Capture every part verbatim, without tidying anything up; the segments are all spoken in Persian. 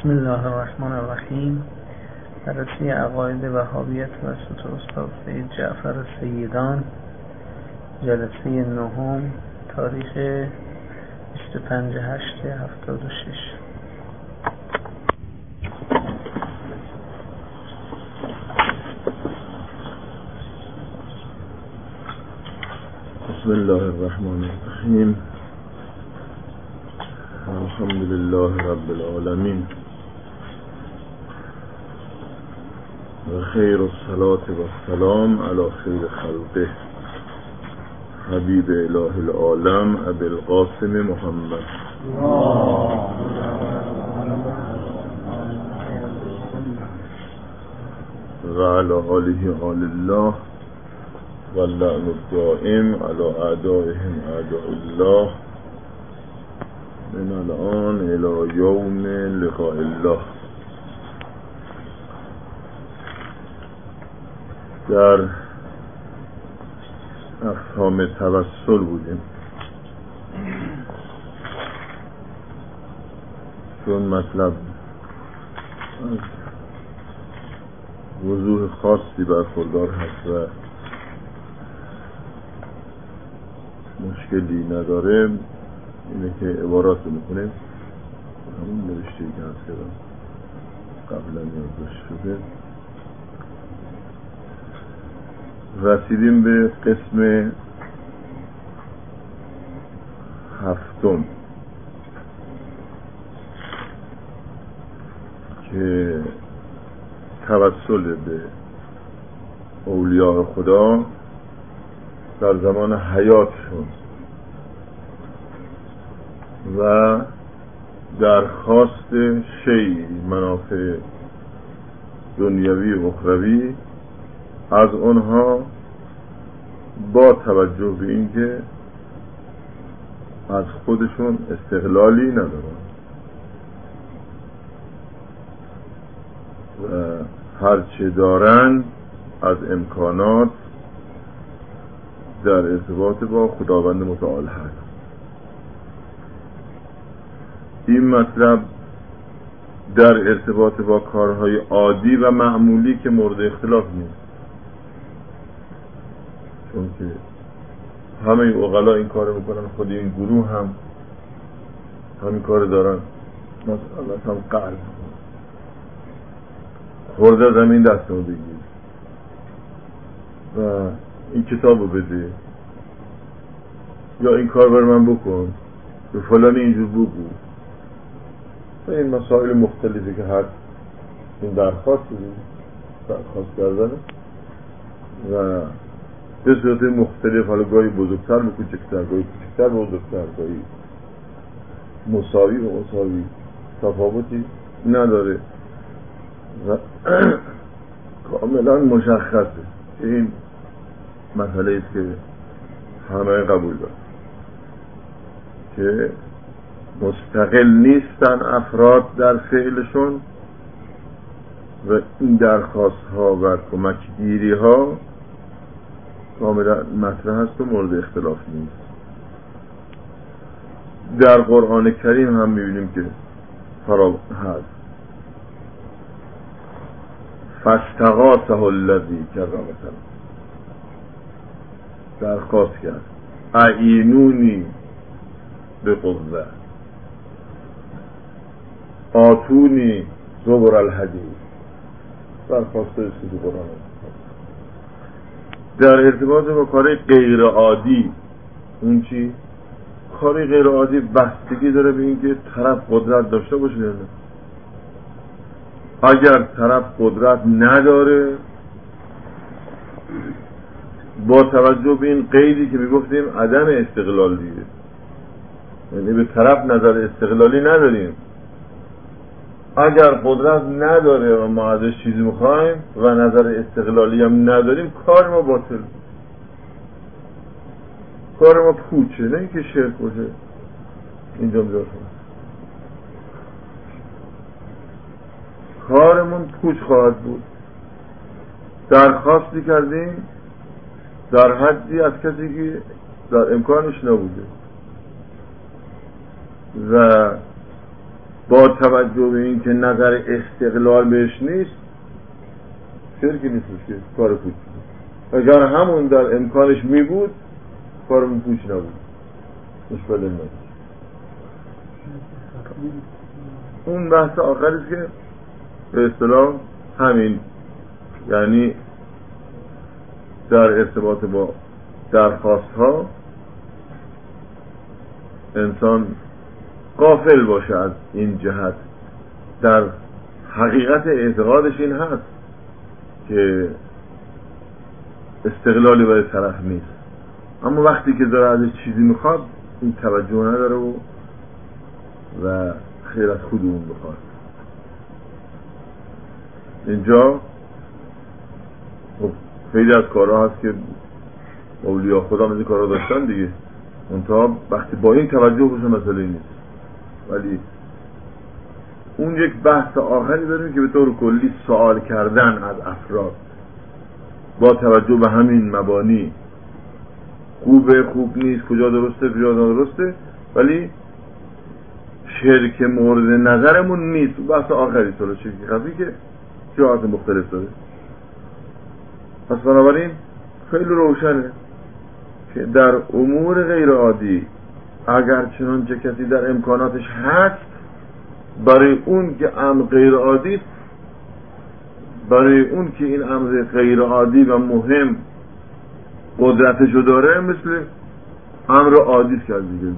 بسم الله الرحمن الرحیم. بررسی عقاید وهابیت توسط استاد سید جعفر سیدان، جلسه نهم، تاریخ بیست و پنج هشت هفتاد و شش. بسم الله الرحمن الرحیم. الحمد لله رب العالمین و خیر الصلاة و السلام علی خیر خلقه حبیب اله العالم ابی القاسم محمد و علی آله آل الله و اللعن الدائم علی اعدائهم اعداء الله من الان الى یوم لقاء الله. در افهام توسل بودیم چون مطلب از وضوح خاصی برخوردار هست و مشکلی نداره، اینه که عبارات رو میکنیم همون نوشته که هست کردم قبلا یادداشت شده. رسیدیم به قسم هفتم که توسل به اولیاء خدا در زمان حیاتشون و درخواست شیء منافع دنیوی و اخروی از اونها با توجه به اینکه از خودشون استقلالی ندارن و هرچه دارن از امکانات در ارتباط با خداوند متعال هست. این مطلب در ارتباط با کارهای عادی و معمولی که مورد اختلاف نیست، چون که همه عقلا این کار میکنن، خود این گروه هم همین کار دارن. مثلا هم قرض خورده زمین دستمون بگیر و این کتابو بده یا این کار بر من بکن، به فلانی اینجور بگو و این مسائل مختلفی که هست. این درخواست درخواست کردنه و به صورت مختلف، حالا گاهی بزرگتر به کوچکتر، گاهی کوچکتر به بزرگتر، گاهی مساوی به مساوی، تفاوتی نداره و کاملا مشخصه. این مسئله است که همه قبول دارن که مستقل نیستن افراد در فعلشون و این درخواست ها و کمک گیری ها کاملا مطرح هست و مورد اختلاف نیست. در قرآن کریم هم میبینیم که فرا هست فاستغاثه الذی کرد، مثلا درخواست کرد اعینونی به قوه آتونی زبر الحدید، درخواست است که قرآن در ارتباط با کار غیر عادی. اون چی؟ کار غیر عادی بستگی داره به اینکه طرف قدرت داشته باشه یا نه. اگر طرف قدرت نداره، با توجه به این قیدی که میگفتیم عدم استقلال دیگه، یعنی به طرف نظر استقلالی نداریم، اگر قدرت نداره و ما ازش چیزی میخوایم و نظر استقلالی هم نداریم، کار ما باطل، کار ما پوچه، نه اینکه شرک باشه. اینجا میذارم کارمون پوچ خواهد بود. درخواستی کردیم در حدی از کسی که در امکانش نبوده و با توجه به این که نظر استقلال بهش نیست شرکی نیستش که کار پوچ بود. اگر همون در امکانش می بود کارمون پوچ نبود، مشکل نبود. اون بحث آخریست که به اصطلاح همین، یعنی در ارتباط با درخواست ها انسان غافل باشه از این جهت. در حقیقت اعتقادش این هست که استقلالی برای طرف نیست، اما وقتی که داره ازش چیزی میخواد این توجه نداره و و خیر از خود اون بخواد. اینجا خیلی از کارها هست که اولیاء خدا من این کارها داشتن دیگه، منتها وقتی با این توجه بشه مسئله نیست. ولی اون یک بحث آخری داریم که به طور کلی سوال کردن از افراد با توجه به همین مبانی، خوبه خوب نیست، کجا درسته کجا نادرسته، ولی شرک مورد نظرمون نیست. بحث آخری سال شرک خفی که جهات مختلف داره. پس بنابراین خیلی روشنه که در امور غیر عادی اگر چنانچه کسی در امکاناتش هست، برای اون که امر غیر عادی است، برای اون که این امر غیر عادی و مهم قدرتشو داره، مثل امر عادی است که از دیگه.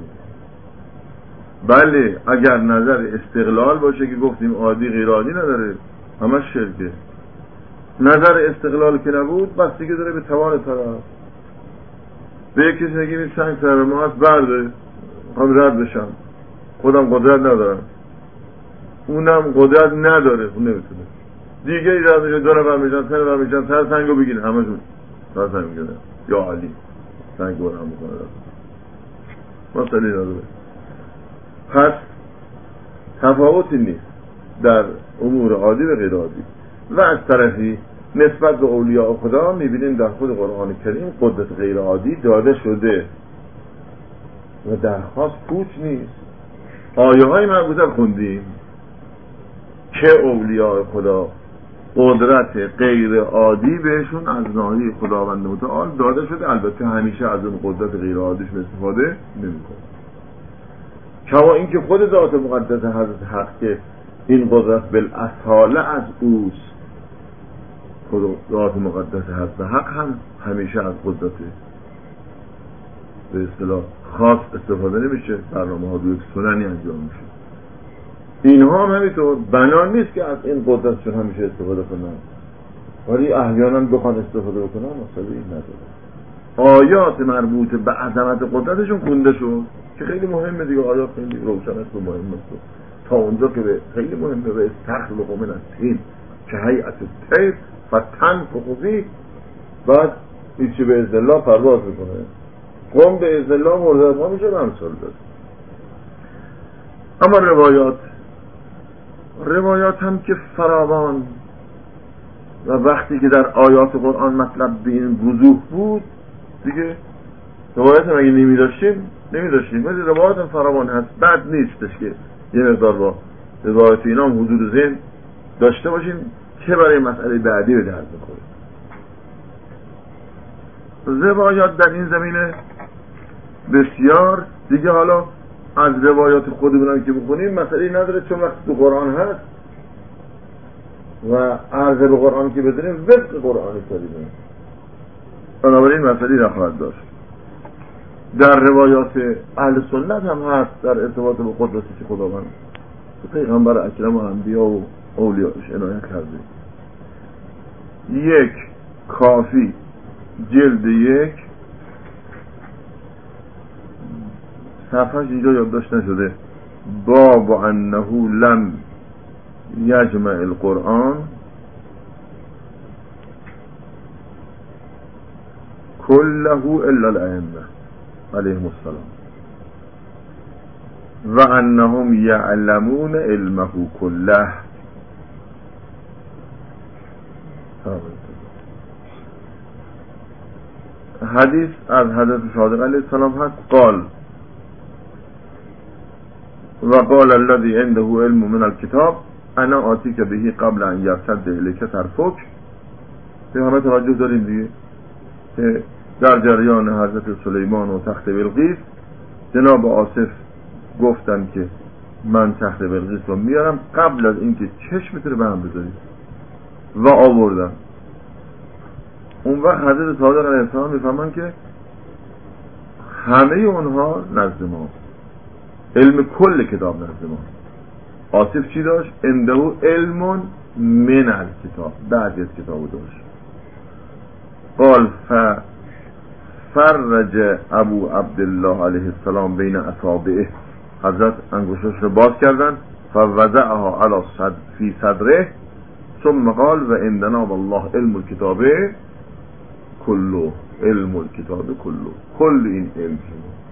بله اگر نظر استقلال باشه که گفتیم عادی غیر عادی نداره، همش شرکه. نظر استقلال که نبود، بس دیگه داره به توان طرف. به یک کسی نگیم این سنگ سر ما هست، برده هم رد بشم، خودم قدرت ندارم، اونم قدرت نداره، اون نمیتونه. دیگه ای رد میشن، دو نفر میشن، سه نفر میشن، سر سنگو بگیرن، همشون سر سنگ میگیرن، یا علی سنگ برهم میکنه، مسئله نداره. پس تفاوتی نیست در امور عادی و غیر عادی. و از طرفی نسبت به اولیاء خدا میبینیم در خود قرآن کریم قدرت غیر عادی داده شده و درخواست پوچ نیست. آیه های مربوطه خوندیم که اولیاء خدا قدرت غیر عادی بهشون از ناحیه خداوند متعال داده شده، البته همیشه از اون قدرت غیر عادیش استفاده نمی‌کنه. کما اینکه خود ذات مقدس حضرت حق که این قدرت بالاصاله از اوست، خود ذات مقدس حضرت حق هم همیشه از قدرت به اصطلاح خاص استفاده نمیشه، برنامه ها به یک سننی انجام میشه. اینها هم همینطور بنا نیست که از این قدرتشون همیشه استفاده کنن، ولی احیانا بخوان استفاده بکنن مسئله این نداره. آیات مربوط به عظمت قدرتشون خونده شد که خیلی مهمه دیگه. آیات خیلی روشن است و مهم است تا اونجا که خیلی مهمه. به استخلق من الطین که هیئت الطیر فتنفخ فیه، بعد این چی به اذن الله پرواز میکنه، قم به اذن الله مورد ما میشه و امثال داره. اما روایات روایات هم که فراوان و وقتی که در آیات قرآن مطلب به این وضوح بود دیگه روایات هم اگه نمی داشتیم نمی داشتیم ولی روایات هم فراوان هست. بد نیستش که یه مقدار با روایات اینا هم حضور ذهن داشته باشیم که برای مسئله بعدی به درد بخوره. روایات در این زمینه بسیار دیگه. حالا از روایات خودمون که بخونیم مسئله نداره، چون وقت تو قرآن هست و عرض به قرآن که بدونیم وفق قرآن کریمه، بنابراین مسئله نخواهد داشت. در روایات اهل سنت هم هست در ارتباط به قدرتی که خداوند پیغمبر اکرم و انبیا و اولیاءش عنایت کرده. یک کافی جلد یک صفحهش اینجا یادداشت نشده، باب انه لم یجمع القرآن كله الا الائمه علیهم السلام و انهم یعلمون علمه كله. حدیث از حضرت صادق علیه السلام هست قال و قال الذي عنده علم من الكتاب انا آتیک بهی قبل ان یرتد الیک طرفک. به همه توجه داریم دیگه که در جریان حضرت سلیمان و تخت بلقیس جناب آصف گفتن که من تخت بلقیس رو میارم قبل از اینکه چشم تو رو به هم بذارید و آوردن. اون وقت حضرت صادق علیه السلام میفهمن که همه اونها نزد ما، علم کل کتاب نزد ما. آصف چی داشت؟ عنده علم من الکتاب، بعد از کتابو داشت. قال فرج ابو عبدالله علیه السلام بین اصابعه، حضرت انگشتش رو باز کردن، فوضعها علی صد فی صدره ثم قال و عندنا والله علم الکتاب کلو، علم الکتاب کلو، کل این علم.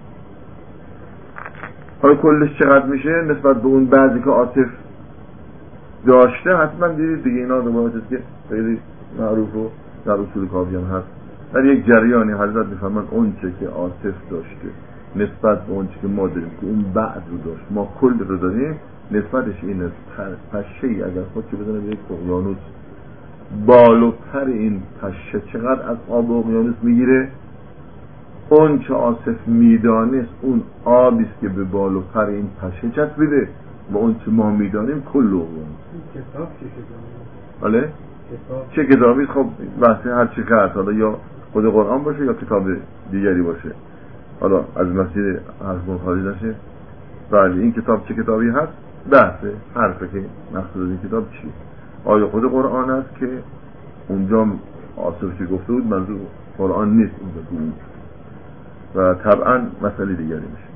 حالا کلش چقدر میشه نسبت به اون بعضی که آصف داشته؟ حتما دیدید دیگه، اینا روایتی است که خیلی معروف و در اصول کافی هم هست. در یک جریانی حضرت میفهمن اون چه که آصف داشته نسبت به اون چه که ما داریم که اون بعد رو داشت، ما کل رو داریم، نسبتش اینه پشه ای اگر خود که بزنه به یک اقیانوس، بالاتر این پشه چقدر از آب اقیانوس میگیره؟ اون چه آصف میدانست اون آبیست که به بالاتر این پشه چسبیده و اون چه ما میدانیم کل اقیانوس. کتاب چه کتابی؟ بله؟ چه کتابی؟ خب بحثی هر چی که هست، حالا یا خود قرآن باشه یا کتاب دیگری باشه، حالا از مسیر حرفون خارج نشه. بله این کتاب چه کتابی هست؟ بحثه حرفه که مقصود این کتاب چیه. آیا خود قرآن است که اونجا آصف که گفته بود منظور قرآن نیست اونجا بود و طبعا مسئله دیگری میشه.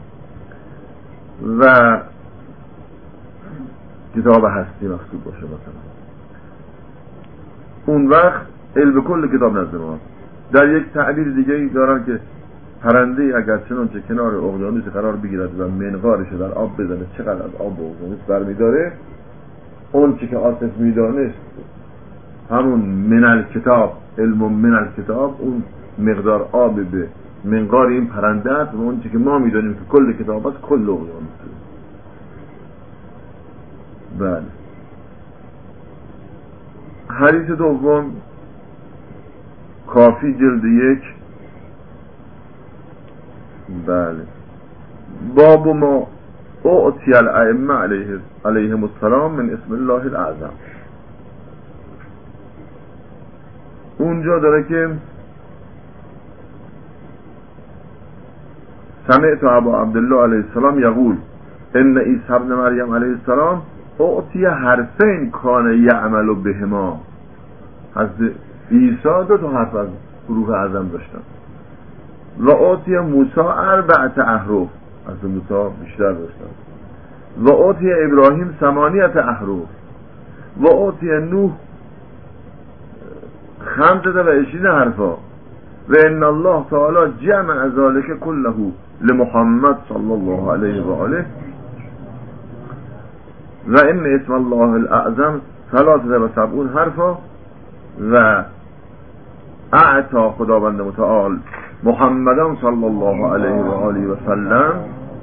و کتاب هستی مقصود باشه مثلا، اون وقت علم کل کتاب نزد ما. در یک تعبیر دیگه دارن که پرنده اگر چنانچه کنار اقیانوس قرار بگیرد و منقارش در آب بزنه چقدر از آب اقیانوس برمیداره، اون چی که آصف میدانست همون من الکتاب، علم من الکتاب، اون مقدار آب به منقار این پرنده است، و اون چی که ما میدانیم که کل کتاب است کل اقیانوس. بله. حدیث دوم کافی جلد یک. بله. باب ما اعطی الائمه علیه علیهم السلام من اسم الله الاعظم. اونجا داره که سمعت ابا عبدالله علیه السلام یقول ان عیسی ابن مریم علیه السلام اعطی حرفین کان یعمل بهما. حضرت عیسی دو تا حرف از حروف اعظم داشتن. و اعطی موسی اربعت احرف، از موسی بیشتر داشتن. و اعطی ابراهیم ثمانیت احرف. و اعطی نوح خمسة و عشرین حرفا. و ان الله تعالی جمع ذلك كله لمحمد صلی الله علیه و آله. و ان اسم الله الاعظم ثلاثة و سبعون حرفا. و اعطا خداوند متعال محمدان صلی الله علیه و آله و سلم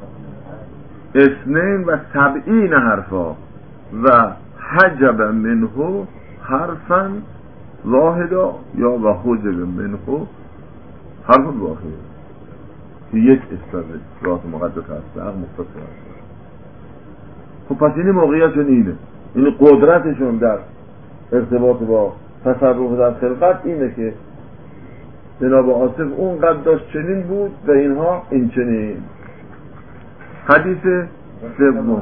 اثنین و سبعین حرفا. و حجب منه حرفا واحدا یا و حجب منه حرف واحد. یک استاد ذات مقدس هست، حق مختصر هست. خب پس این موقعیتشون اینه، این قدرتشون در ارتباط با تصرف در خلقت اینه که جناب آصف اون قد داشت چنین بود و اینها این چنین. حدیث سوم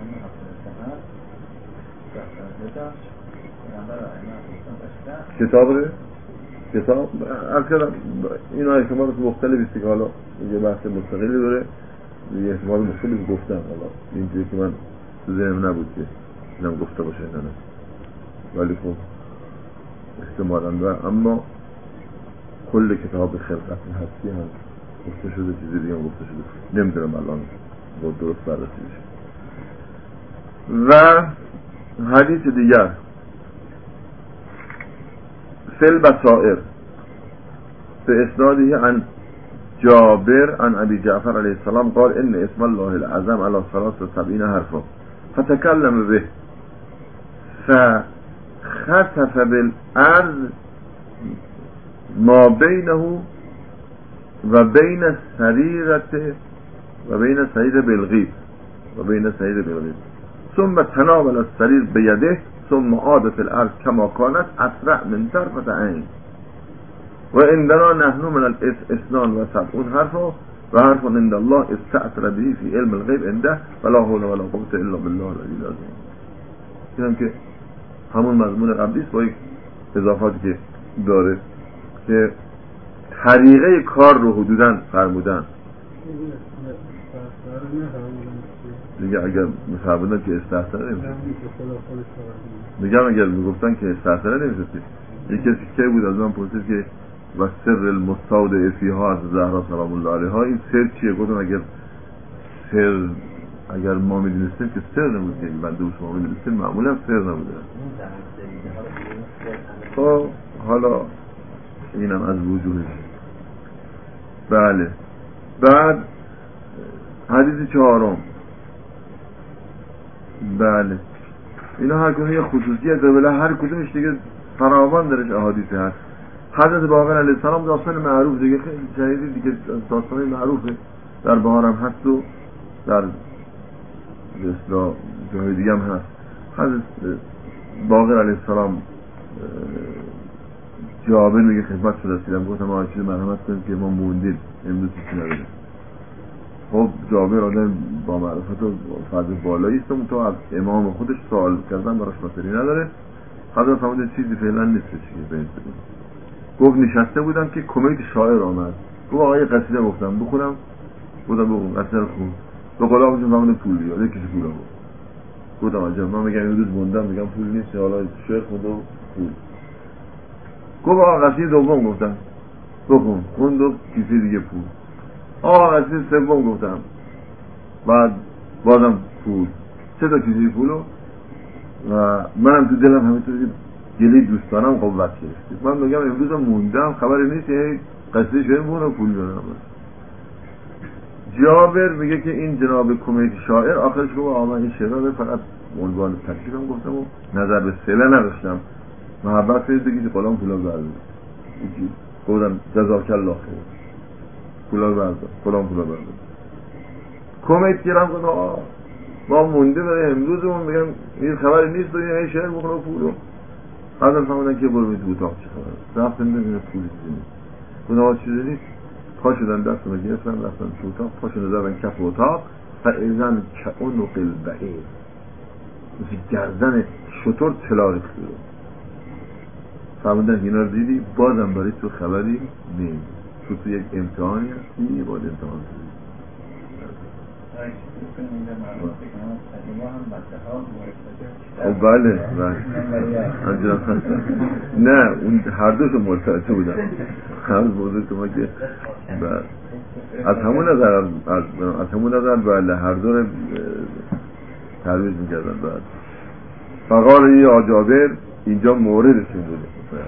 کتاب ره کتاب اکثر این ها احتمالات مختلفی است که حالا یه بحث مستقلی داره، یه احتمال مختلف گفتن، حالا اینجوری که من تو ذهنم نبود که اینم گفته باشه نه نه، ولی خب احتمالاً و اما کل کتاب خلقت هستی هم گفته شده، چیزی دیگه هم گفته شده، نمیدونم الان با درست بررسی بشه. و حدیث دیگر فی البصائر به اسناده عن جابر عن ابي جعفر عليه السلام قال ان اسم الله العظم على ثلاث وسبعين حرفا فتكلم به فخسف بالارض ما بينه و بين السريرة و بين السريرة بالغيب و بين السريرة بالغيب ثم تناول السرير بيده ثم عادت الارض كما كانت اسرع من طرفة عين وعندنا نحن من الاثنان وسبعون حرفا و حرف عند الله استأثر به في علم الغيب عنده ولا حول ولا قوة الا بالله العلی العظیم. اینم که همون مضمون قبلی است با یک اضافاتی که داره که طریقه کار رو حدوداً فرمودن دیگه. اگر میفرمودن که استحسنه نمیشه میگم اگر میگفتن که استحسنه نمیشه. یک کسی که بود از من پرسید که و سر المستودع فیها از زهرا سلام الله علیها این سر چیه؟ گفتم اگر سر اگر ما میدونستیم که سر نبود که بنده و شما میدونستیم معمولا سر نبوده. خب حالا اینم از وجودش. بله. بعد حدیث چهارم. بله اینا هر کدوم یه خصوصیت داره، ولی هر کدومش دیگه فراوان درش احادیث هست. حضرت باقر علیه السلام داستان معروف دیگه، خیلی جدیدی دیگه داستان معروفه، در بهار هم هست و در اصلا جای دیگه هم هست. حضرت باقر علیه السلام جابر میگه خدمت شده رسیدم، گفتم آقا چیز مرحمت کنید که ما موندیم امروز چیزی نداریم. خب جابر آدم با معرفت و فضل بالایی است و تو از امام خودش سوال کردن براش مسئله نداره. حضرت فرمود چیزی فعلا نیست چیزی بهت بگم. گفت نشسته بودم که کمیت شاعر آمد، گفت آقا یه قصیده گفتم بخونم، گفتم بخون قصیده رو خون. به قول آقا فرمود پول بیاد، یکیش پول آورد. گفتم عجب، من میگم امروز موندم میگم پول نیست، حالا شعر خوند و پول. گفت آقا قصیده دوم گفتم بخون، خوند و کیسه دیگه پول. آقا قصیده سوم گفتم بعد بازم پول، سه تا کیسه پولو و منم تو دلم همینطور گلی دوستانم قوت گرفت. من میگم امروز موندم خبری نیست، هی قصیده شعر بخونم پول بدم. جابر میگه که این جناب کمیت شاعر آخرش گفت آقا این شعر فقط عنوان تکلیفم گفتم و نظر به سله نداشتم، محبت کنید بگید قلام پولا برده. گفتم جزاک الله خیر، پولا برده، قلام پولا برده. کمیت گیرم گفت آقا ما مونده برای امروزمون، میگم این خبری نیست و این شعر بخونم پولو. حضرت فرمودن که برو تو اتاق چه خبره، رفتن ببینن پولی نیست. گفتم آقا چیزی نیست. پا شدن دستم گرفتن رفتن تو اتاق، پا شدن زدن کف اتاق فاذن کعنق البعیر، مثل گردن شتر طلا ریخته بود. فرمودن اینا رو دیدی بازم برای تو خبری نیست، تو تو یک امتحانی هستی باید امتحان کنی. او بله بله نه اون هر دوشون مرتبطه بودن. خیلی بوده شما که از همون نظر از, از همون نظر بله هر دو ترویج میکردن. بعد فقال یا جابر اینجا موردشون بوده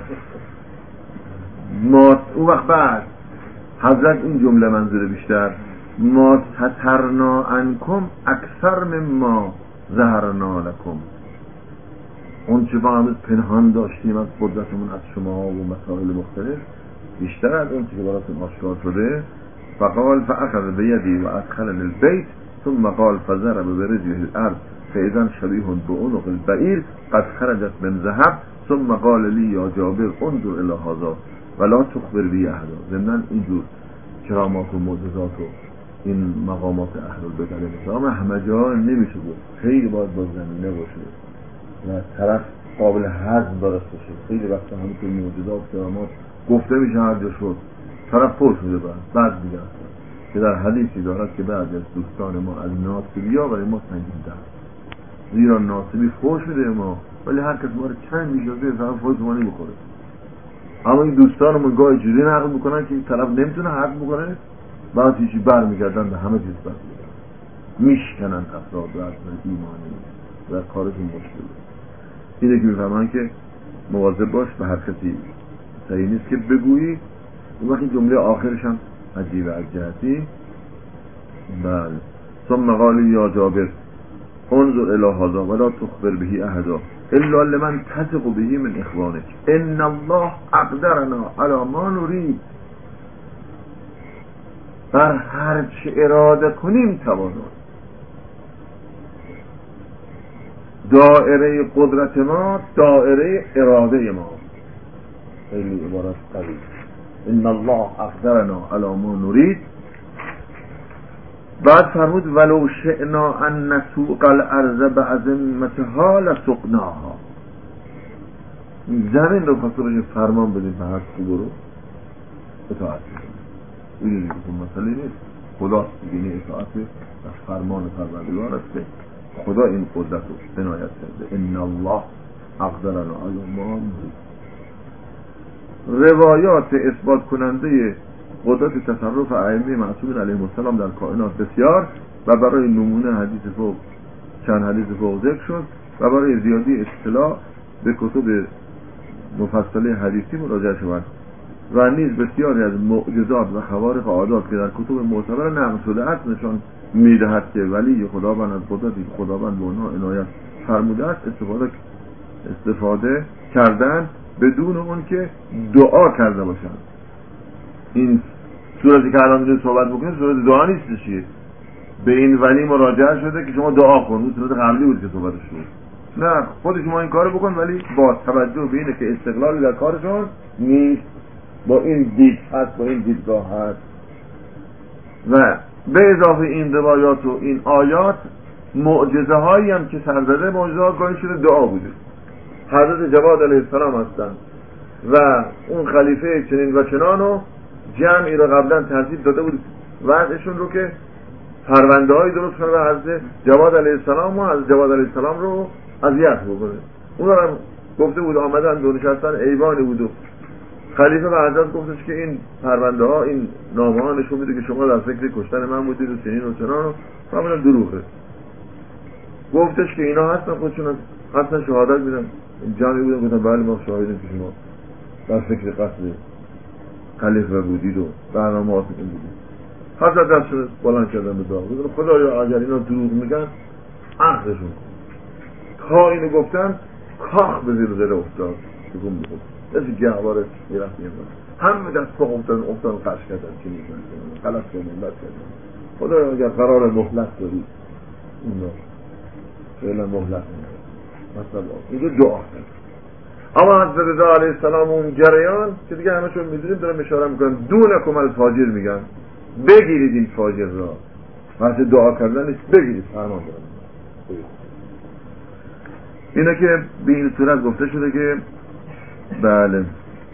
ما اون وقت بعد حضرت این جمله منظور بیشتر ما سترنا عنکم اکثر مما ظهرنا لکم، اون چه با همز پنهان داشتیم از قدرتمون از شما و مسائل مختلف بیشتر از اون چه براتون آشکار شده. فقال فاخذ بیدی و ادخلنی البیت ثم قال فضرب برجله الارض فاذا شبیه بعنق البعیر قد خرجت من ذهب ثم قال لی یا جابر انظر الی هذا ولا تخبر بی احدا. ضمن اینجور کرامات و معجزات و این مقامات اهل البیت علیهم السلام همه جا نمیشه بود، خیلی باید با زمینه باشه و طرف قابل هضم براش باشه. خیلی وقتا همینطور معجزات و کرامات گفته میشه هر جا شد طرف پر شده بعد بعد دیگه که در حدیثی دارد که بعد از دوستان ما از ناصبی ها برای ما سنگین در، زیرا ناصبی فوش شده ما ولی هر کس ما رو چند میشده طرف فوش ما نمیخوره. اما این دوستانمون گاهی جوری نقل میکنن که طرف نمیتونه حق بکنه، بعد هیچی بر میگردن به همه چیز بر میشکنن افراد و اصلا ایمانی و کارشون مشکل. اینه که میفهمن که مواظب باش به هر کسی صحیح نیست که بگویی. اون وقت این جمله آخرش هم عجیب از جهتی. بله. ثم قال یا جابر انظر الى هذا ولا تخبر به احدا الا لمن تثق به من اخوانك ان الله اقدرنا على ما نريد. بر هر چه اراده کنیم توانیم. دائره قدرت ما دائره اراده ما. خیلی عبارت قوی. ان الله اقدرنا علی ما نريد. بعد فرمود ولو شئنا ان نسوق الارض بعظمتها لسقناها. زمین رو خواست رو فرمان بدیم به هر خوب رو اطاعت کنیم. این دیگه مسئله نیست. خدا دیگه اطاعت و فرمان پروردگار است. خدا این قدرت رو عنایت کرده. ان الله اقدرنا علی ما نريد. روایات اثبات کننده قدرت تصرف ائمه معصومین علیهم السلام در کائنات بسیار و برای نمونه حدیث فوق چند حدیث فوق ذکر شد و برای زیادی اطلاع به کتب مفصله حدیثی مراجعه شود و نیز بسیاری از معجزات و خوارق عادات که در کتب معتبر نقل شده است نشان میدهد که ولی خداوند از قدرتی خداوند به آنها عنایت فرموده است استفاده استفاده کردن بدون اون که دعا کرده باشند. این صورتی که الان می‌دونید صحبت بکنید صورت دعا نیستش. به این ولی مراجعه شده که شما دعا کن. اون صورت قبلی بود که صحبتش شد. نه خود شما این کارو بکن ولی با توجه به اینه که استقلالی در کارشون نیست. با این دید هست، با این دیدگاه هست. و به اضافه این روایات و این آیات معجزه هایی هم که سرزده معجزه ها گاهی شده دعا بوده. حضرت جواد علیه السلام هستن و اون خلیفه چنین و چنانو جمعی رو قبلا ترتیب داده بود وضعشون رو که پرونده های درست کنه و حضرت جواد علیه السلام و حضرت جواد علیه السلام رو اذیت بکنه. اون هم گفته بود آمدن دو نشستن ایوانی بود و خلیفه به حضرت گفتش که این پرونده ها این نامه ها نشون میده که شما در فکر کشتن من بودید و چنین و چنان و کاملا دروغه. گفتش که اینا هستن خودشون هستن شهادت میدن. جمعی بودن گفتن بله ما شاهدیم که شما در فکر قتل خلیفه بودید و برنامه هاتون بودید. حضرت دستشون بلند کردن به دعا گفتن خدایا اگر اینا دروغ میگن عقلشون تا اینو گفتن کاخ به زیر زیر افتاد بگم بگم دستی گهواره میرفت میرفت همه دست پا افتادن افتادن قش کردن که میزن غلط کردن بد کردن. خدایا اگر قرار مهلت دارید اونا فعلا مهلت نمید مثلا اینجا دعا کرد. اما حضرت رضا علیه السلام اون جریان که دیگه همه چون میدونیم دارم اشاره میکنن دونکم الفاجر میگن بگیرید این فاجر را وقتی دعا کردن نیست بگیرید فرمان دارم. اینه که به این صورت گفته شده که بله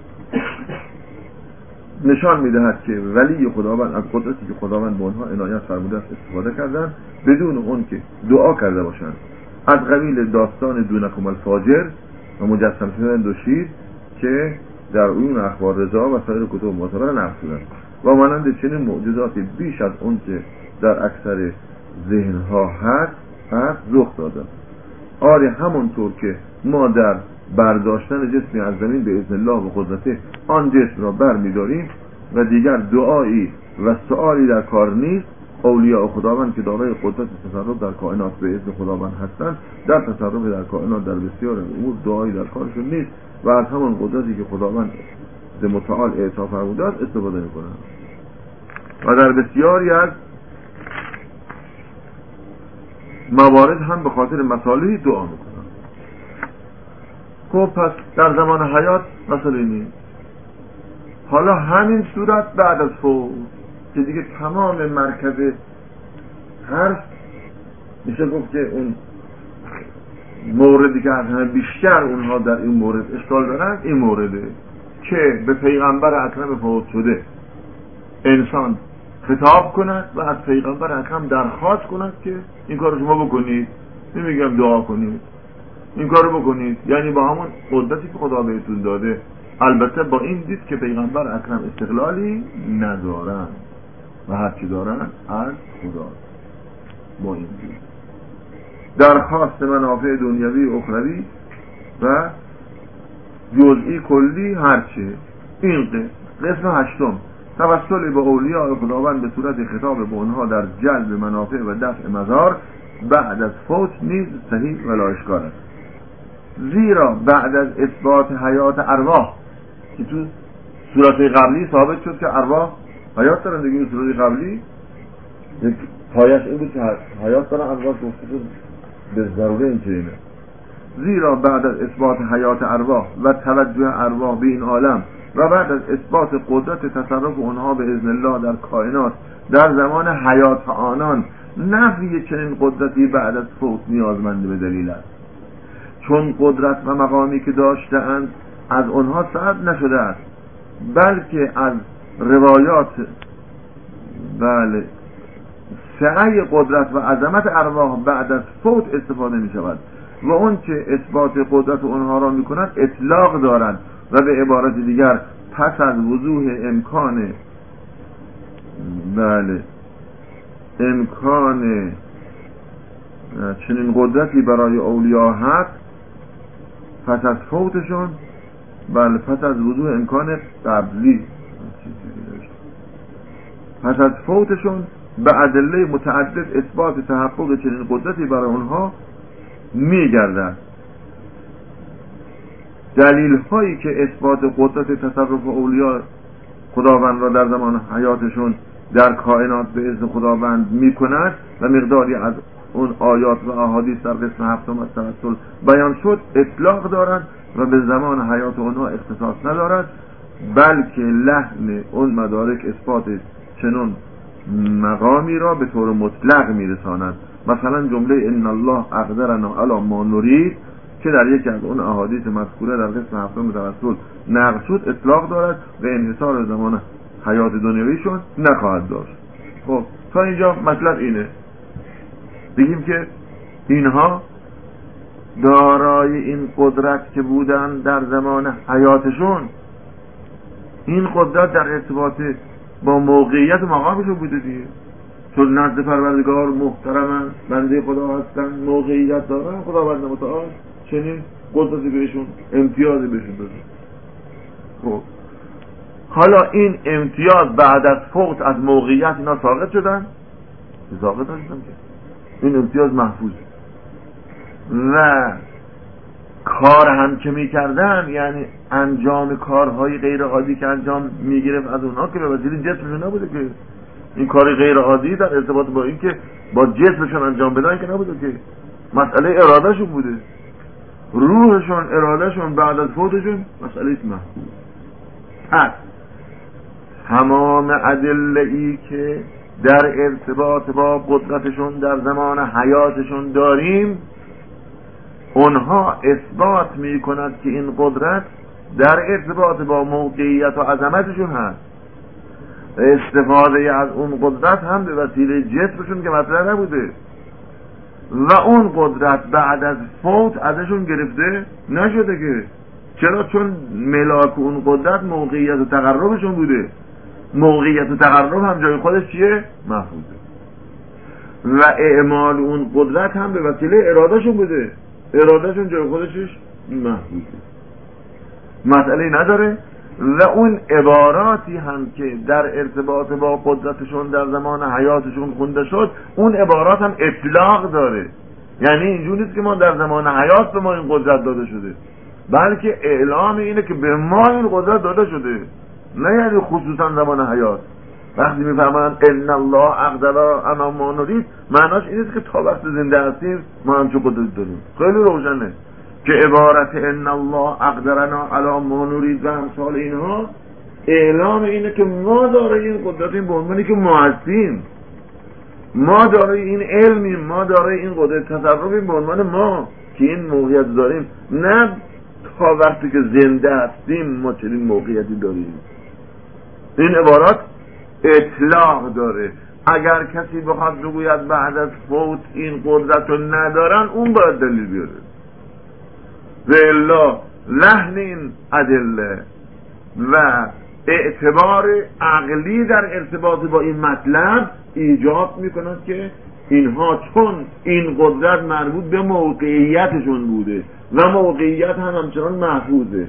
نشان میدهد که ولی خداوند از قدرتی که خداوند به اونها عنایت فرموده است استفاده کردن بدون اون که دعا کرده باشند. از قبیل داستان دونکم الفاجر و مجسم شدن دو شیر که در اون اخبار رضا و سایر کتب معتبر نقل شدند و مانند چنین معجزاتی بیش از اون که در اکثر ذهنها هست هست رخ داده. آری همونطور که ما در برداشتن جسمی از زمین به اذن الله و قدرته آن جسم را بر می‌داریم و دیگر دعایی و سؤالی در کار نیست. اولیاء خداوند که دارای قدرت تصرف در کائنات به اذن خداوند هستند در تصرف در کائنات در بسیار امور دعایی در کارشون نیست و از همان قدرتی که خداوند ذی متعال اعطا فرموده است استفاده می‌کنند و در بسیاری از موارد هم به خاطر مصالحی دعا می‌کنند. خب پس در زمان حیات مسئله نیست. حالا همین صورت بعد از فوت که دیگه تمام مرکز حرف میشه گفت که اون موردی که از همه بیشتر اونها در این مورد اشکال دارن این مورده که به پیغمبر اکرم فوت شده انسان خطاب کند و از پیغمبر اکرم درخواست کند که این کار شما بکنید. نمیگم دعا کنید، این کارو بکنید، یعنی با همون قدرتی که خدا بهتون داده، البته با این دید که پیغمبر اکرم استقلالی ندارن و هر چی دارن از خدا. با این دید درخواست منافع دنیوی و اخروی و جزئی کلی هرچه. این قسم قسم هشتم توسل به اولیاء خداوند به صورت خطاب به اونها در جلب منافع و دفع مضار بعد از فوت نیز صحیح و لایشکار است، زیرا بعد از اثبات حیات ارواح که تو صورت قبلی ثابت شد که ارواح حیات دارن دیگه، صورت قبلی یک پایش این بود که حیات دارن ارواح گفته شد به ضروره این چنینه، زیرا بعد از اثبات حیات ارواح و توجه ارواح به این عالم و بعد از اثبات قدرت تصرف اونها به اذن الله در کائنات در زمان حیات آنان، نفی چنین قدرتی بعد از فوت نیازمند به دلیل است، چون قدرت و مقامی که داشته‌اند از آنها ثبت نشده است، بلکه از روایات بله سعی قدرت و عظمت ارواح بعد از فوت استفاده می شود و اون که اثبات قدرت آنها را می کند اطلاق دارد و به عبارت دیگر پس از وضوح امکان بله امکان چنین قدرتی برای اولیاء هست، پس از فوتشون بله پس از وضوح امکان قبلی پس از فوتشون به ادله متعدد اثبات تحقق چنین قدرتی برای اونها میگردد. دلیل هایی که اثبات قدرت تصرف اولیاء خداوند را در زمان حیاتشون در کائنات به اذن خداوند میکند و مقداری از اون آیات و احادیث در قسم هفتم از توسل بیان شد اطلاق دارند و به زمان حیات اونها اختصاص ندارد، بلکه لحن اون مدارک اثبات چنون مقامی را به طور مطلق میرساند. مثلا جمله ان الله اقدرنا علی ما نرید که در یکی از اون احادیث مذکوره در قسم هفتم توسل نقل شد اطلاق دارد و انحصار زمان حیات دنیویشون نخواهد داشت. خب تا اینجا مطلب اینه، بگیم که اینها دارای این قدرت که بودن در زمان حیاتشون، این قدرت در ارتباط با موقعیت مقامشون بوده دیگه، چون نزد پروردگار محترمن، بنده خدا هستن، موقعیت دارن، خداوند متعال چنین قدرتی بهشون امتیازی بهشون داده. خب حالا این امتیاز بعد از فوت از موقعیت اینا ساقط شدن؟ ساقط نشدن که این امتیاز محفوظ و کار هم که میکردن، یعنی انجام کارهای غیر عادی که انجام میگرفت از اونها که به وسیله جسمشون نبوده که این کار غیر عادی در ارتباط با این که با جسمشون انجام بدن که نبوده که مسئله ارادهشون بوده، روحشون ارادهشون بعد از فوتشون مسئله محفوظ. پس تمام ادله‌ای که در ارتباط با قدرتشون در زمان حیاتشون داریم، اونها اثبات می کند که این قدرت در ارتباط با موقعیت و عظمتشون هست. استفاده از اون قدرت هم به وسیله جسمشون که مطرح نبوده و اون قدرت بعد از فوت ازشون گرفته نشده که چرا؟ چون ملاک اون قدرت موقعیت و تقربشون بوده. موقعیت و تقرب هم جای خودش چیه؟ محفوظه. و اعمال اون قدرت هم به وسیله ارادهشون بوده، ارادهشون جای خودشش محفوظه، مسئله نداره. و اون عباراتی هم که در ارتباط با قدرتشون در زمان حیاتشون خونده شد، اون عبارات هم اطلاق داره، یعنی اینجوری نیست که ما در زمان حیات به ما این قدرت داده شده، بلکه اعلام اینه که به ما این قدرت داده شده، نه یعنی خصوصا زمان حیات. وقتی میفهمن ان الله اقدر ما نرید، معناش این است که تا وقت زنده هستیم ما هم چه قدرت داریم. خیلی روشنه که عبارت ان الله اقدرنا علی ما نرید و امثال اینها اعلام اینه که ما دارای این قدرتیم به عنوانی که ما هستیم، ما دارای این علمیم، ما دارای این قدرت تصرفیم به عنوان ما که این موقعیت داریم، نه تا وقتی که زنده هستیم ما چنین موقعیتی داریم. این عبارات اطلاق داره. اگر کسی بخواد بگوید بعد از فوت این قدرت رو ندارن، اون باید دلیل بیاره. و الا لحن این ادله و اعتبار عقلی در ارتباط با این مطلب ایجاب میکند که اینها چون این قدرت مربوط به موقعیتشون بوده و موقعیت هم همچنان محفوظه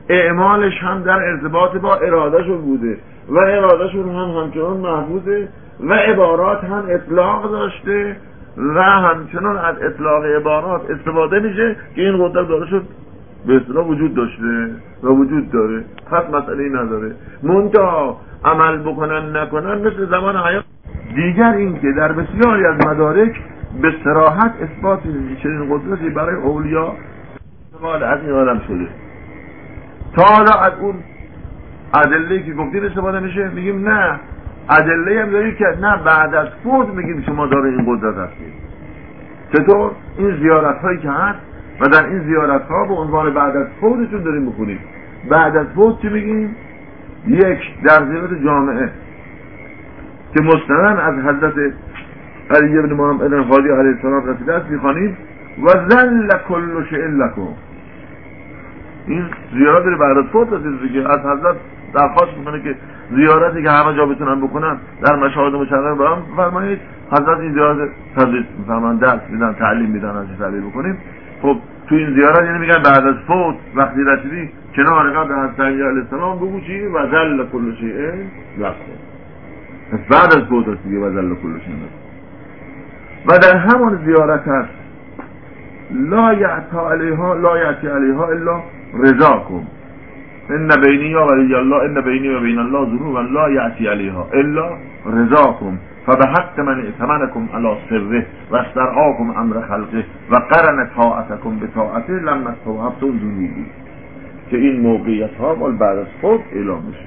اعمالش هم در ارتباط با ارادهشون بوده و ارادهشون هم همچنان محفوظه و عبارات هم اطلاق داشته و همچنان از اطلاق عبارات استفاده میشه که این قدرت داره شد به اصطلاح وجود داشته و وجود داره، پس مسئله نداره. منتها عمل بکنن نکنن مثل زمان حیات. دیگر این که در بسیاری از مدارک به صراحت اثبات چنین قدرتی برای اولیا استفاده از این آدم شده. تا حالا از اون ادله‌ای که گفتیم استفاده میشه؟ میگیم نه. ادله‌ای هم داری که نه بعد از فوت میگیم شما داره این قدرت هستید. چطور؟ این زیارت هایی که هست و در این زیارت ها به عنوان بعد از فوتشون داریم بکنیم. بعد از فوت چی میگیم؟ یک، در زیارت جامعه که مستند از حضرت علی ابن محمد الهادی علیه السلام رسیده است میخوانیم و ذل کل شیء لکم. این زیارت داره بعد از فوت رسیده دیگه. از حضرت درخواست میکنه که زیارتی که همه جا بتونن بکنن در مشاهد مشرف برام فرمایید. حضرت این زیارت تدریس میفرمان، درس میدن، تعلیم میدن از چه بکنیم. خب تو این زیارت یعنی میگن بعد از فوت وقتی رسیدی کنار قبر حضرت علی علیه السلام بگو چی؟ و ذل کل شیء لکم. بعد از فوت رسیدی و ذل کل شیء لکم. و در همون زیارت هست لا یعتی علیها لا یعتی علیها الا رضاکم ان بینی و ولی الله ان بینی و بین الله ذنوبا لا یعتی علیها الا رضاکم فبحق من ائتمنکم علی سره و استرعاکم امر خلقه و قرن طاعتکم بطاعته لما استوعبتم ذنوبی. که این موقعیت ها مال بعد از فوت اعلام میشه.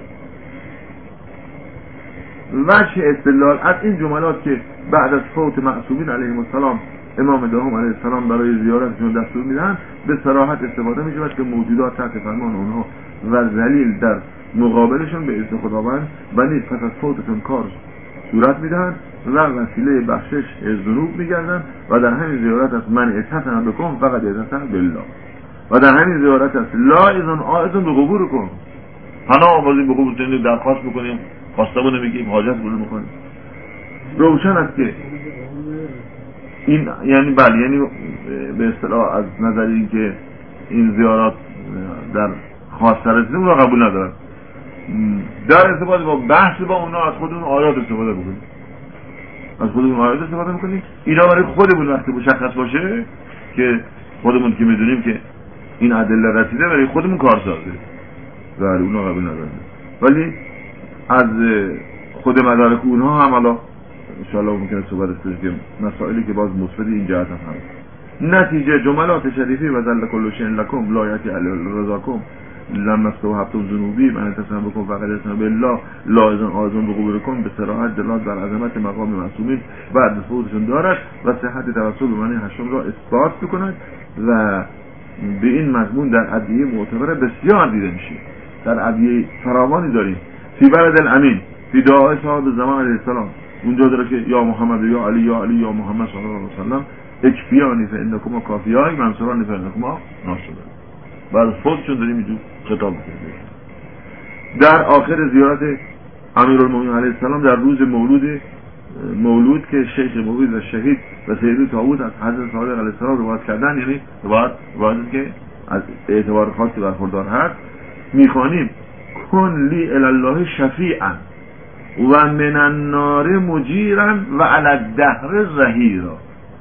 وجه استدلال از این جملات که بعد از فوت معصومین علیهم السلام امام دهم علیه السلام برای زیارتشون دستور میدن به صراحت استفاده میشه که موجودات تحت فرمان اونها و ذلیل در مقابلشون به اذن خداوند و نیز پس از فوتشون کار صورت میدن و وسیله بخشش ذنوب میگردن و در همین زیارت است من اتصل بکن فقط اتصل بالله و در همین زیارت است لا اذن آئذن به قبور کن پناه آوازی به قبور تنید درخواست بکنیم خواستمونه میگیم حاجت بلو میکنیم. روشن است که این یعنی بله یعنی به اصطلاح از نظر این که این زیارات در خاص رسیدیم رو قبول ندارن. در ارتباط با بحث با اونا از خودمون آیات استفاده بکنیم از خودمون آیات استفاده میکنیم. اینا برای خودمون وقتی مشخص باشه که خودمون که میدونیم که این ادله رسیده برای خودمون کارسازه بله اونا قبول ندارن. ولی از خود مدارک اونها هم الان انشاءالله ممکنه صحبت است که مسائلی که باز مثبت این جهت هم هست. نتیجه جملات شریفی و ذل کل شیء لکم لا یأتی علی رضاکم لما استوعبتم ذنوبی من اتصل بکن فقط اتصل بالله لا اذن آذن به قبورکم به صراحت دلالت بر عظمت مقام معصومین بعد فوتشون دارد و صحت توسل به معنی هشتم را اثبات میکند و به این مضمون در ادعیه معتبر بسیار دیده میشه. در ادعیه فراوانی داریم. فی بلد الامین فی دعای صاحب زمان علیه السلام اونجا داره که یا محمد یا علی یا علی یا محمد صلی الله علیه و سلم اکفیانی فانکما کافیای منصورانی فانکما ناصرون. بعد فوتشون داریم اینجور خطاب میکنیم. در آخر زیارت امیرالمومنین علیه السلام در روز مولود مولود که شیخ مولود و شهید و سیدی طاووس از حضرت صادق علیه السلام روایت کردن، یعنی روایت روایتی که از اعتبار خاصی برخوردار هست، میخوانیم کن لی الی الله شفیعا و من النار مجیرا و علی الدهر ظهیرا.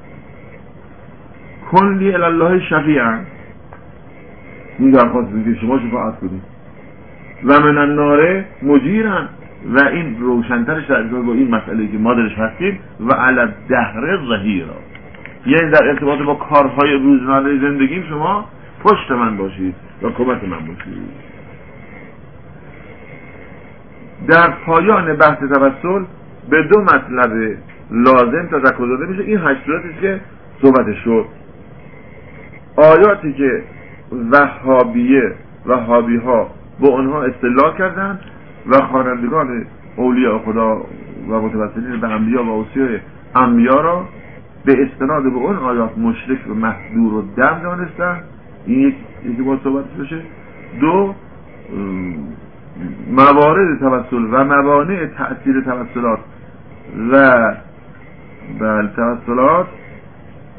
کن لی الی الله شفیعا، این درخواست میگه شما شفاعت کنید، و من النار مجیرا و این روشنترش در ارتباط با این مسئله که ما درش هستیم و علی الدهر ظهیرا، یعنی در ارتباط با کارهای روزمره زندگیم شما پشت من باشید و کمک من باشید. در پایان بحث توسل به دو مطلب لازم تذکر داده میشه. این هشت صورتی که صحبتش شد، آیاتی که وهابیه وهابی ها با اونها استدلال کردن و خوانندگان اولیاء خدا و متوسلین به انبیا و اوصیاء انبیا را به استناد به اون آیات مشرک و محذور و دم دانستن. این یک یکی باید صحبتش بشه. دو، موارد توسل و موانع تأثیر توسلات و بله توسلات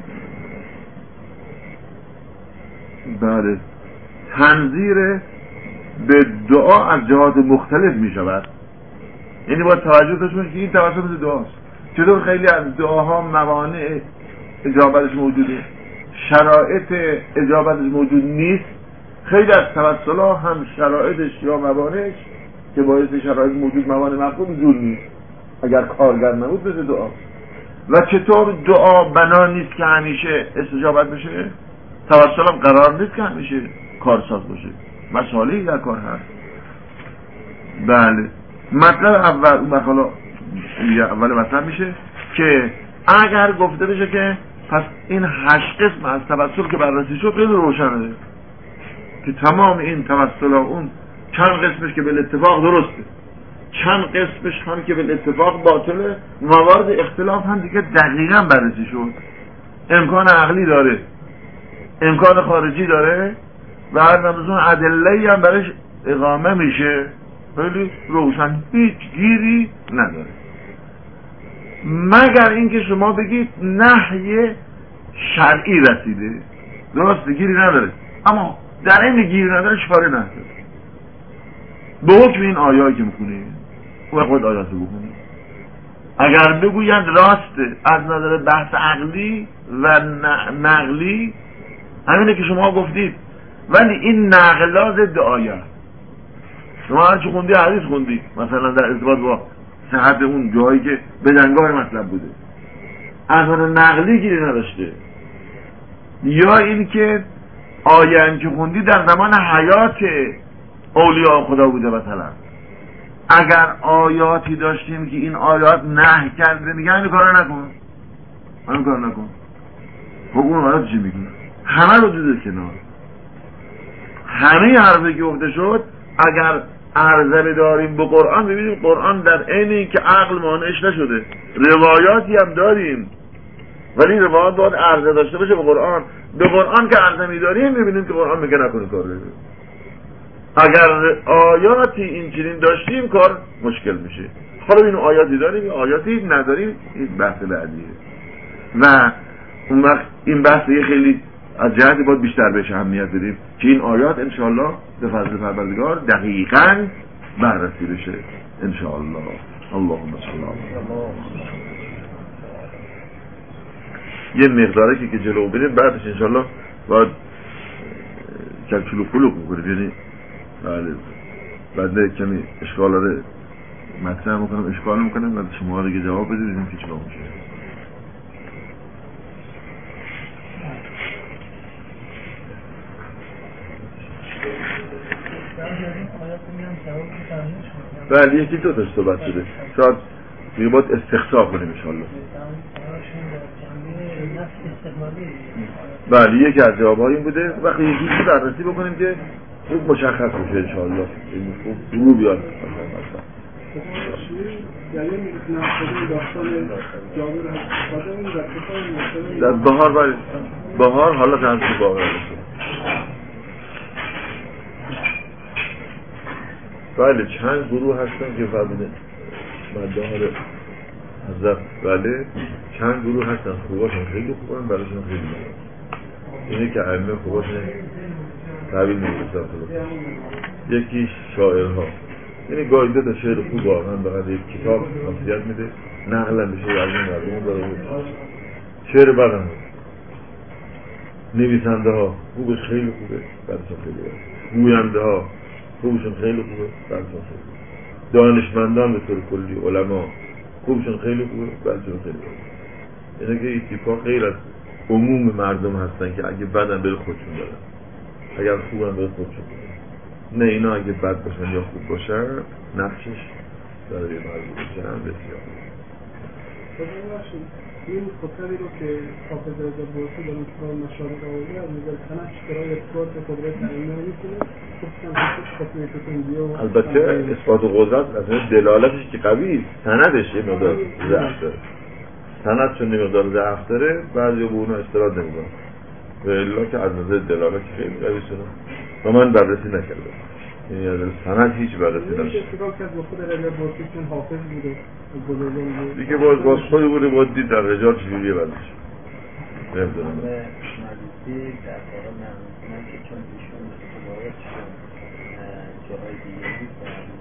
بله تنظیر به دعا از جهات مختلف می شود. یعنی باید توجه داشته باشید که این توسط دعاست. چطور خیلی از دعاها موانع اجابتش موجوده، شرایط اجابتش موجود نیست. خیلی از توسل‌ها هم شرایطش یا موانعش که باعث شرایط موجود موانع مفهوم زور نیست، اگر کارگر نبود مثل دعا. و چطور دعا بنا نیست که همیشه استجابت بشه، توسل هم قرار نیست که همیشه کارساز باشه، مسائلی در کار هست. بله مطلب اول اون مقاله اول مطلب میشه که اگر گفته بشه که پس این هشت قسم از توسل که بررسی شد خیلی روشنه که تمام این توسل ها اون چند قسمش که به اتفاق درسته، چند قسمش هم که به اتفاق باطله، موارد اختلاف هم دیگه دقیقا بررسی شد. امکان عقلی داره، امکان خارجی داره و هر نمازون ادله‌ای هم برش اقامه میشه، خیلی روشن، هیچ گیری نداره. مگر اینکه شما بگید نهی شرعی رسیده، درسته گیری نداره، اما در این گیری نداره شفاره نداره. به حکم این آیایی که میخونی و خود آیات رو بخونی، اگر بگویند راسته از نظر بحث عقلی و نقلی همینه که شما گفتید، ولی این نقلات ضد آیه. شما هرچی خوندی حدیث خوندی مثلا در ارتباط با صحت اون جایی که بدنگاه مطلب بوده، از نظر نقلی گیری نداشته. یا این که آیه هم که خوندی در زمان حیات اولیاء خدا بوده مثلا، اگر آیاتی داشتیم که این آیات نهی کرده میگن این کار نکن، این کار نکن، خب اون آیات چی میگن؟ همه رو دیده کنار، همه حرفی که گفته شد اگر عرضه بداریم به قرآن ببینیم قرآن در عین این که عقل مانعش نشده، روایاتی هم داریم ولی روایات باید عرضه داشته باشه به قرآن. به قرآن که عرضه میداریم ببینیم که قرآن میگه نکنه کار بگه. اگر آیاتی این چنین داشتیم کار مشکل میشه. حالا این آیاتی داریم آیاتی نداریم این بحث بعدیه و اون وقت این بحث یه خیلی از جهتی باید بیشتر بهش اهمیت بدیم که این آیات انشاءالله به فضل پروردگار دقیقاً بررسی بشه انشاءالله. اللهم صل علی یه مقداری که جلو بریم بعدش انشاءالله باید کلکلو کلو بکنیم، یعنی بله بعد کمی اشکال داره مطرح میکنم اشکال میکنم بعد شما دیگه جواب بدید ببینیم که چی باید میشه. بله یکی دو تاش صحبت شده، شاید دیگه باید استخصا کنیم انشاءالله. بله یکی از جواب‌ها این بوده وقتی یکی رو بررسی بکنیم که خوب مشخص بشه انشاءالله، این خوب درو بیاد. در بهار بله بهار حالا تنسی باقی بشه. بله چند گروه هستن که فرمونه مدهار حضرت، بله چند گروه هستن خوباشون خیلی خوبن براشون خیلی خوبن، اینه که ائمه خوباشون تحویل میگیرن. یکی شاعرها، یعنی گاهی دو تا شعر خوب واقعا بقید یک کتاب خاصیت میده نقل هم بشه از این مردم داره بود. شعر بدن نویسنده ها خوبش خیلی خوبه براشون خیلی خوبه، گوینده ها خوبشون خیلی خوبه براشون خیلی خوبه، دانشمندان به طور کلی علما خوبشون خیلی خوبه براشون خیلی خوبه. اینه که این تیپا غیر از عموم مردم هستن که اگه بدن بره خودشون دارن، اگر خوبن بره خودشون دارن. نه اینا اگه بد باشن یا خوب باشن نقشش داره یه مرزی باشن بسیار. این خطبی رو که حافظ رضا بورسی در اون کتاب مشارق آورده از نظر سند برای اثبات قدرت ائمه میکنه. البته اثبات قدرت از دلالتش که قوی، سندش یه مقدار ضعف داره، سند چون یه مقدار ضعف داره بعضی به اونها استناد نمیکنن و الا که از نظر دلالت خیلی قوی شده و من بررسی نکردم، یعنی از سند هیچ بررسی نشد. میشه اتفاق کرد با خود رضا بورسی چون حافظ بوده دیگه باز باز خودی بوده باید دید در رجال چجوریه بعدش نمیدونم. مجلسی در واقع من که چون ایشون روایت شد جاهای دیگه نیست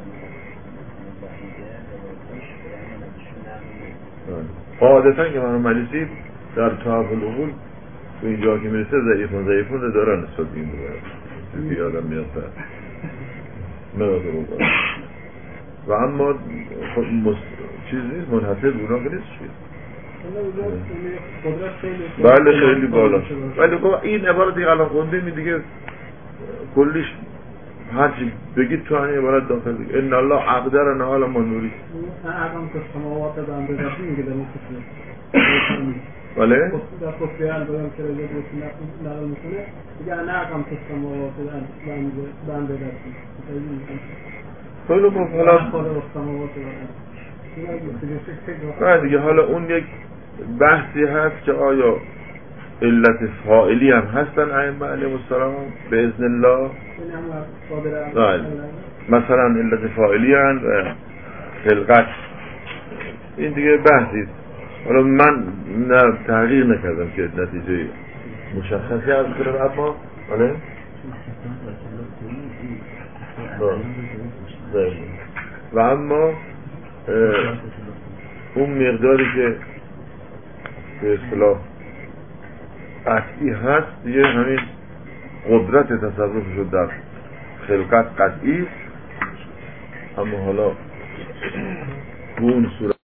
قاعدتا که من مجلسی در طرف الامور تو اینجا که میرسه ضعیفون ضعیفون دارن نسبت به این دوباره که آدم میاد پر نمیده رو و اما مست... چیز نیست منحصر بودن که نیست چیز بله خیلی بالا ولی خب این عبارت دیگه الان خونده می دیگه کلیش هرچی بگید تو این عبارت داخل دیگه ان الله اقدر نهال ما نوری اقام که سماوات بنده داشتی میگه در مخصوص بله؟ در خصوصی البرام که رجب رسول نقل میکنه دیگه انا اقام که سماوات بنده داشتی خیلی خوب حالا نه دیگه حالا اون یک بحثی هست که آیا علت فاعلی هم هستن ائمه علیهم السلام به اذن الله مثلا علت فاعلی هم خلقت این دیگه بحثی حالا من نه تغییر نکردم که نتیجه مشخصی از کنم اما آره و اما اون مقداری که به اصطلاح قطعی هست دیگه همین قدرت تصرفش در خلقت قطعی اما حالا اون صورت